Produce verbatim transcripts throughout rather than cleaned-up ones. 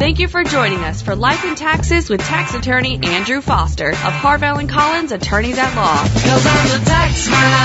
Thank you for joining us for Life and Taxes with tax attorney Andrew Foster of Harvell and Collins Attorneys at Law. 'Cause I'm the tax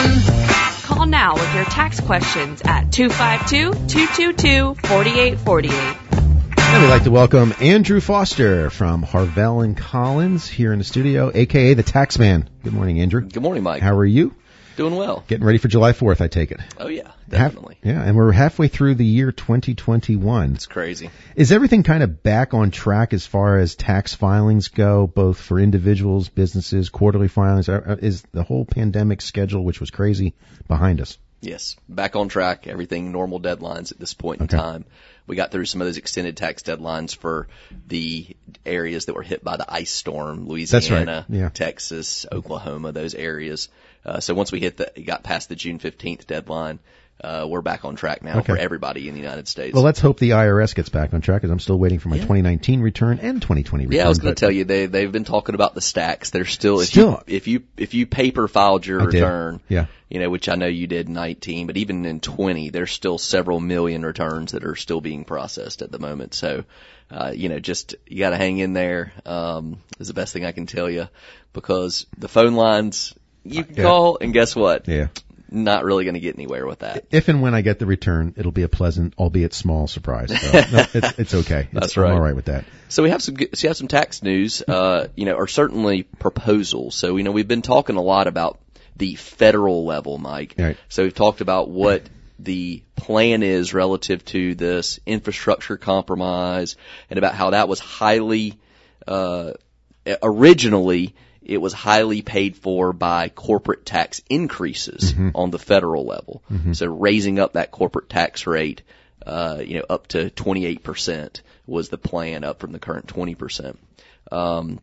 man. Call now with your tax questions at two five two, two two two, four eight four eight. And we'd like to welcome Andrew Foster from Harvell and Collins here in the studio, a k a the Tax Man. Good morning, Andrew. Good morning, Mike. How are you? Doing well. Getting ready for July fourth, I take it. Oh, yeah, definitely. Half, yeah, and we're halfway through the year twenty twenty-one. It's crazy. Is everything kind of back on track as far as tax filings go, both for individuals, businesses, quarterly filings? Is the whole pandemic schedule, which was crazy, behind us? Yes, back on track. Everything normal deadlines at this point Okay. in time. We got through some of those extended tax deadlines for the areas that were hit by the ice storm, Louisiana, That's right. Yeah. Texas, Oklahoma, those areas. Uh, so once we hit the, got past the June fifteenth deadline, uh, we're back on track now Okay. for everybody in the United States. Well, let's hope the I R S gets back on track, because I'm still waiting for my Yeah. twenty nineteen return and twenty twenty return. Yeah, I was going but- to tell you they they've been talking about the stacks. They're still if Still. you if you if you paper filed your I did. return, Yeah. you know, which I know you did in nineteen, but even in twenty, there's still several million returns that are still being processed at the moment. So, uh, you know, just you got to hang in there. Um, is the best thing I can tell you, because the phone lines you can Yeah. call, and guess what? Yeah. Not really going to get anywhere with that. If and when I get the return, it'll be a pleasant, albeit small, surprise. So, no, it's, it's okay. It's, That's I'm right. all right with that. So we have some good, so you have some tax news, uh, you know, or certainly proposals. So, you know, we've been talking a lot about the federal level, Mike. Right. So we've talked about what the plan is relative to this infrastructure compromise, and about how that was highly, uh, originally it was highly paid for by corporate tax increases Mm-hmm. on the federal level. Mm-hmm. So raising up that corporate tax rate, uh, you know, up to twenty-eight percent was the plan, up from the current twenty percent. Um,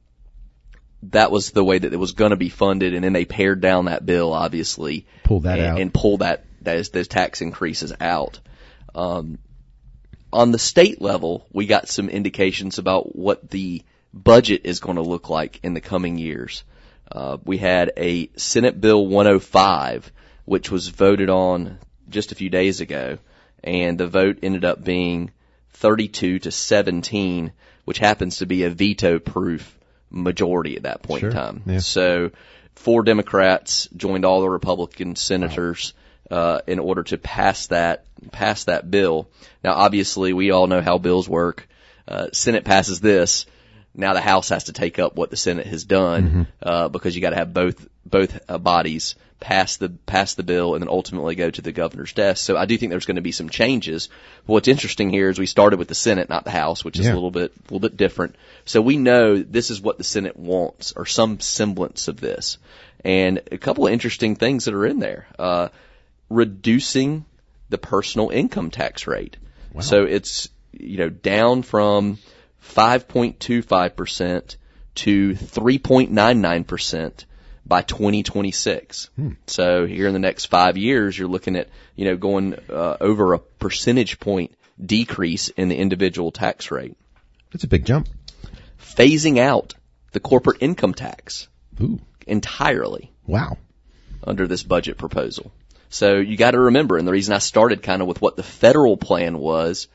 that was the way that it was going to be funded, and then they pared down that bill, obviously. Pull that and, out. And pull that, those, those tax increases out. Um, on the state level, we got some indications about what the budget is going to look like in the coming years. Uh, we had a Senate Bill one oh five, which was voted on just a few days ago, and the vote ended up being thirty-two to seventeen, which happens to be a veto-proof majority at that point Sure. in time. Yeah. So four Democrats joined all the Republican senators uh, in order to pass that pass that bill. Now, obviously, we all know how bills work. Uh, Senate passes this. Now the House has to take up what the Senate has done, Mm-hmm. uh, because you got to have both both uh, bodies pass the pass the bill and then ultimately go to the governor's desk. So I do think there's going to be some changes. What's interesting here is we started with the Senate, not the House, which is Yeah. a little bit a little bit different. So we know this is what the Senate wants, or some semblance of this, and a couple of interesting things that are in there. Uh, reducing the personal income tax rate. Wow. So it's, you know, down from five point two five percent to three point nine nine percent by twenty twenty-six. Hmm. So here in the next five years, you're looking at, you know, going uh, over a percentage point decrease in the individual tax rate. That's a big jump. Phasing out the corporate income tax Ooh. entirely Wow. under this budget proposal. So you got to remember, and the reason I started kind of with what the federal plan was,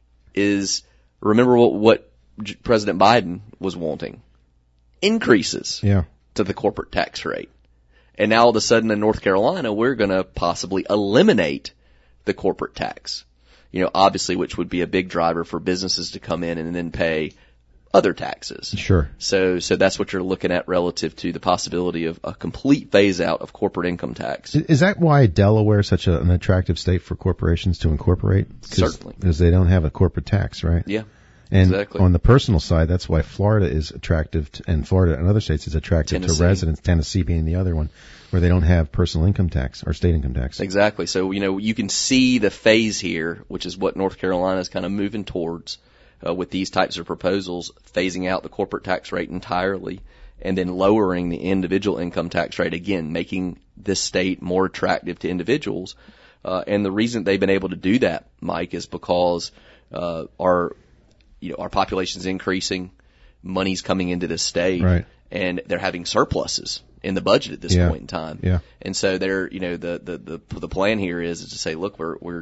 is remember what, what President Biden was wanting. Increases Yeah. to the corporate tax rate. And now all of a sudden in North Carolina, we're going to possibly eliminate the corporate tax. You know, obviously, which would be a big driver for businesses to come in and then pay other taxes. Sure. So, so that's what you're looking at relative to the possibility of a complete phase out of corporate income tax. Is that why Delaware is such a, an attractive state for corporations to incorporate? Certainly. Because they don't have a corporate tax, right? Yeah. And Exactly. on the personal side, that's why Florida is attractive, to, and Florida and other states is attractive Tennessee. to residents, Tennessee being the other one, where they don't have personal income tax or state income tax. Exactly. So, you know, you can see the phase here, which is what North Carolina is kind of moving towards uh, with these types of proposals, phasing out the corporate tax rate entirely and then lowering the individual income tax rate, again, making this state more attractive to individuals. Uh, and the reason they've been able to do that, Mike, is because uh, our, you know, our population's increasing, money's coming into this state, Right. and they're having surpluses in the budget at this Yeah. point in time. Yeah. And so they're, you know, the, the, the, the plan here is, is to say, look, we're, we're,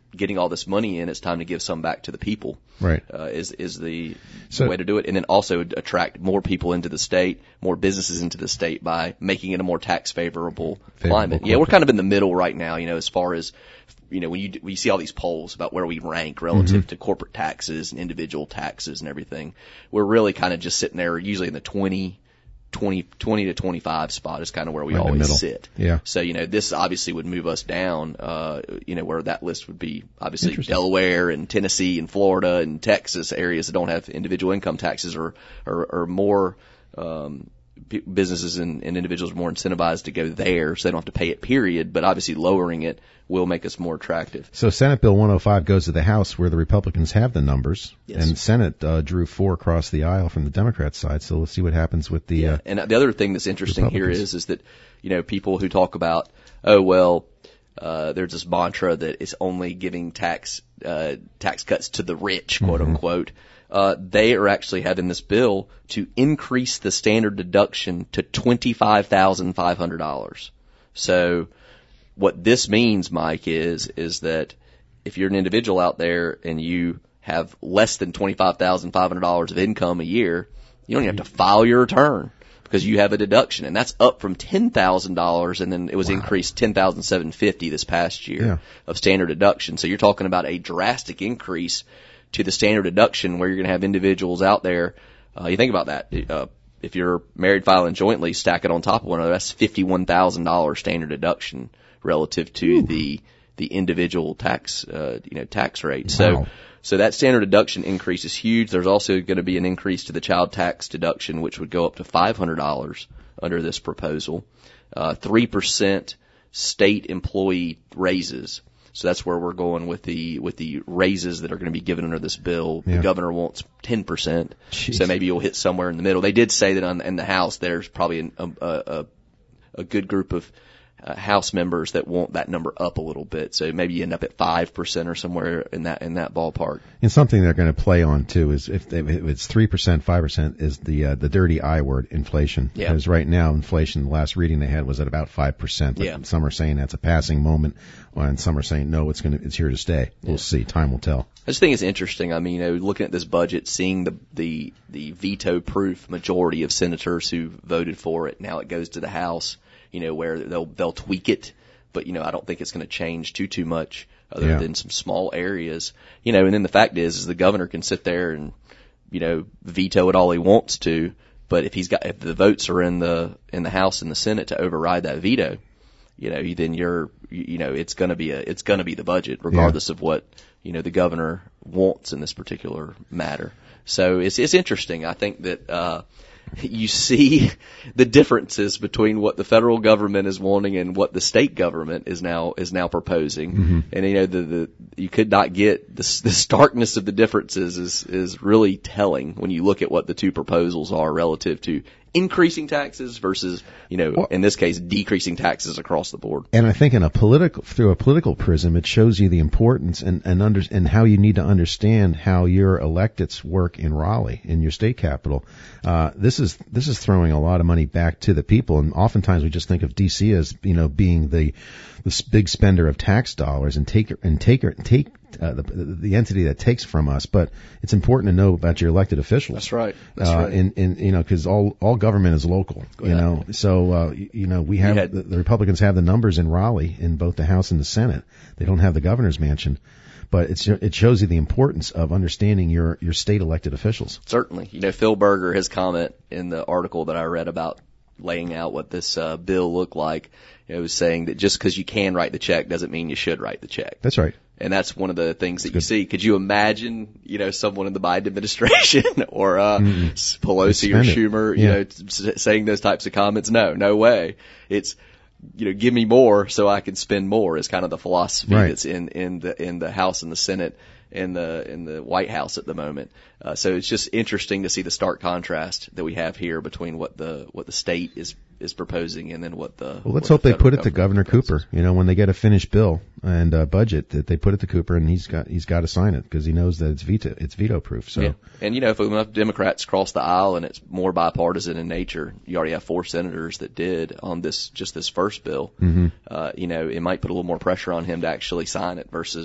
getting all this money in, it's time to give some back to the people. Right. Uh, is is the, So- the way to do it, and then also attract more people into the state, more businesses into the state by making it a more tax favorable, Favorable climate. Yeah, we're kind of in the middle right now, you know, as far as, you know, when you when you see all these polls about where we rank relative to corporate taxes and individual taxes and everything, we're really kind of just sitting there, usually in the twenty, twenty, twenty to twenty-five spot is kind of where we Right in the always middle. sit. Yeah. So, you know, this obviously would move us down, uh, you know, where that list would be obviously Interesting. Delaware and Tennessee and Florida and Texas, areas that don't have individual income taxes or, or, or more, um, p- businesses and, and individuals are more incentivized to go there so they don't have to pay it, period. But obviously lowering it will make us more attractive. So Senate Bill one oh five goes to the House where the Republicans have the numbers, Yes. and Senate uh, drew four across the aisle from the Democrat side. So we'll see what happens with the. Uh, And the other thing that's interesting here Republicans. is, is that, you know, people who talk about, oh, well, uh, there's this mantra that it's only giving tax, uh, tax cuts to the rich, quote Mm-hmm. unquote. Uh, they are actually having this bill to increase the standard deduction to twenty-five thousand five hundred dollars. So what this means, Mike, is, is that if you're an individual out there and you have less than twenty-five thousand five hundred dollars of income a year, you don't even have to file your return because you have a deduction, and that's up from ten thousand dollars, and then it was Wow. increased ten thousand seven hundred fifty dollars this past year Yeah. of standard deduction. So you're talking about a drastic increase to the standard deduction where you're going to have individuals out there. Uh, you think about that. Uh, if you're married filing jointly, stack it on top of one another, that's fifty-one thousand dollars standard deduction relative to Ooh. the the individual tax uh, you know tax rate. Wow. So so that standard deduction increase is huge. There's also going to be an increase to the child tax deduction, which would go up to five hundred dollars under this proposal. Uh, three percent state employee raises. So that's where we're going with the with the raises that are going to be given under this bill. Yeah. The governor wants ten percent, Jeez. so maybe you'll hit somewhere in the middle. They did say that on, in the House there's probably an, a, a a good group of uh, House members that want that number up a little bit. So maybe you end up at five percent or somewhere in that in that ballpark. And something they're going to play on too is if, they, if it's three percent, five percent is the uh, the dirty I word, inflation. Yeah. Because right now inflation, the last reading they had was at about five percent. But Yeah. some are saying that's a passing moment, and some are saying no, it's going to it's here to stay. We'll see. Time will tell. I just think it's interesting. I mean, you know, looking at this budget, seeing the the the veto-proof majority of senators who voted for it. Now it goes to the House, you know, where they'll they'll tweak it, but you know, I don't think it's going to change too too much, other Yeah. than some small areas, you know. And then the fact is, is the governor can sit there and, you know, veto it all he wants to, but if he's got if the votes are in the in the House and the Senate to override that veto, you know, then you're you you know it's going to be a it's going to be the budget regardless of what, you know, the governor wants in this particular matter. So it's it's interesting. I think that uh you see the differences between what the federal government is wanting and what the state government is now is now proposing. Mm-hmm. And you know the the you could not get the the starkness of the differences is is really telling when you look at what the two proposals are relative to increasing taxes versus, you know, Well, in this case, decreasing taxes across the board. And I think in a political, through a political prism, it shows you the importance and, and under, and how you need to understand how your electeds work in Raleigh, in your state capital. Uh, this is, this is throwing a lot of money back to the people. And oftentimes we just think of D C as, you know, being the, the big spender of tax dollars and take, and take, take, uh, the, the entity that takes from us. But it's important to know about your elected officials. That's right. That's uh, right. And, and, you know, cause all, all government is local, you Yeah. know, so, uh, you, you know, we have, had- the, the Republicans have the numbers in Raleigh in both the House and the Senate. They don't have the governor's mansion, but it's, it shows you the importance of understanding your, your state elected officials. Certainly. You know, Phil Berger, his comment in the article that I read about laying out what this uh, bill looked like, you know, was saying that just because you can write the check doesn't mean you should write the check. That's right. And that's one of the things that you good. see. Could you imagine, you know, someone in the Biden administration or uh, Mm-mm. Pelosi or Spend it. Schumer, you Yeah. know, t- saying those types of comments? No, no way. It's, you know, give me more so I can spend more is kind of the philosophy Right. that's in, in the in the House and the Senate and the in the White House at the moment. Uh, so it's just interesting to see the stark contrast that we have here between what the what the state is is proposing and then what the Well, let's what hope the they put it federal to Governor government proposes. Cooper. You know, when they get a finished bill and uh, budget, that they put it to Cooper, and he's got he's got to sign it because he knows that it's veto it's veto proof. So Yeah. And, you know, if enough Democrats cross the aisle and it's more bipartisan in nature, you already have four senators that did on this, just this first bill, mm-hmm. uh, you know, it might put a little more pressure on him to actually sign it versus,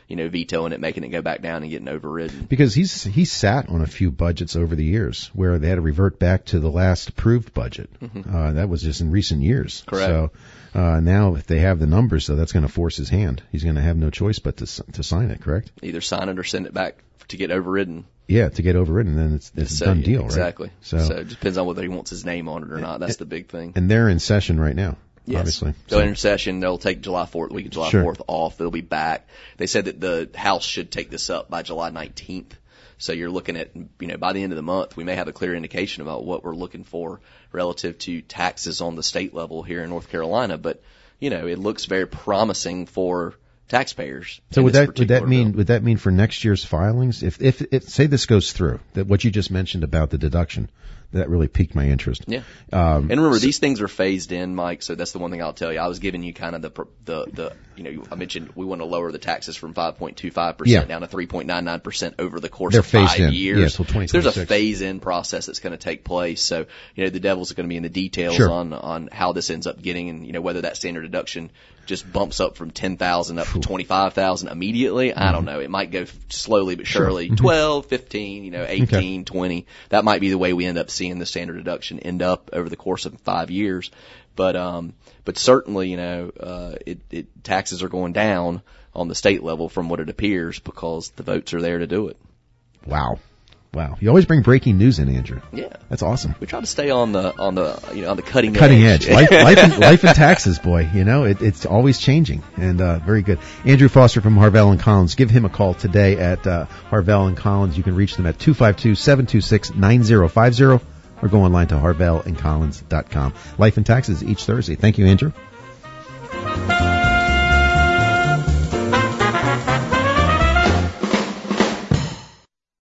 you know, vetoing it, making it go back down and getting overridden. Because he's he's sat on a few budgets over the years where they had to revert back to the last approved budget. Mm-hmm. Uh, that was just in recent years. Correct. So uh, now if they have the numbers, so that's going to force his hand. He's going to have no choice but to to sign it. Correct? Either sign it or send it back to get overridden. Yeah, to get overridden, then it's, it's so, a done deal, exactly. right? Exactly. So, so it depends on whether he wants his name on it or not. That's the big thing. And they're in session right now. Yes. Obviously. So in session, they'll take July fourth, week of July sure. fourth off. They'll be back. They said that the House should take this up by July nineteenth. So you're looking at, you know, by the end of the month, we may have a clear indication about what we're looking for relative to taxes on the state level here in North Carolina. But, you know, it looks very promising for taxpayers. So would that would that mean bill. would that mean for next year's filings, if if it, say this goes through, that what you just mentioned about the deduction, that really piqued my interest. Yeah. Um, and remember, so, these things are phased in, Mike. So that's the one thing I'll tell you. I was giving you kind of the the the you know I mentioned we want to lower the taxes from five point two five percent yeah. down to three point nine nine percent over the course They're of five phased in. years. Yeah, till twenty twenty-six. So there's a phase in process that's going to take place. So you know the devil's going to be in the details sure. on on how this ends up getting, and you know whether that standard deduction just bumps up from ten thousand up to twenty-five thousand immediately. Mm-hmm. I don't know. It might go slowly but surely. Sure. Mm-hmm. twelve, fifteen, you know, eighteen, okay. twenty. That might be the way we end up seeing the standard deduction end up over the course of five years. But um, but certainly, you know, uh, it, it taxes are going down on the state level from what it appears because the votes are there to do it. Wow. Wow. You always bring breaking news in, Andrew. Yeah. That's awesome. We try to stay on the, on the, you know, on the cutting, cutting edge. edge. Life, life, and, life and taxes, boy. You know, it, it's always changing and, uh, very good. Andrew Foster from Harvell and Collins. Give him a call today at, uh, Harvell and Collins. You can reach them at two five two, seven two six, nine zero five zero or go online to harvell and collins dot com. Life and taxes each Thursday. Thank you, Andrew.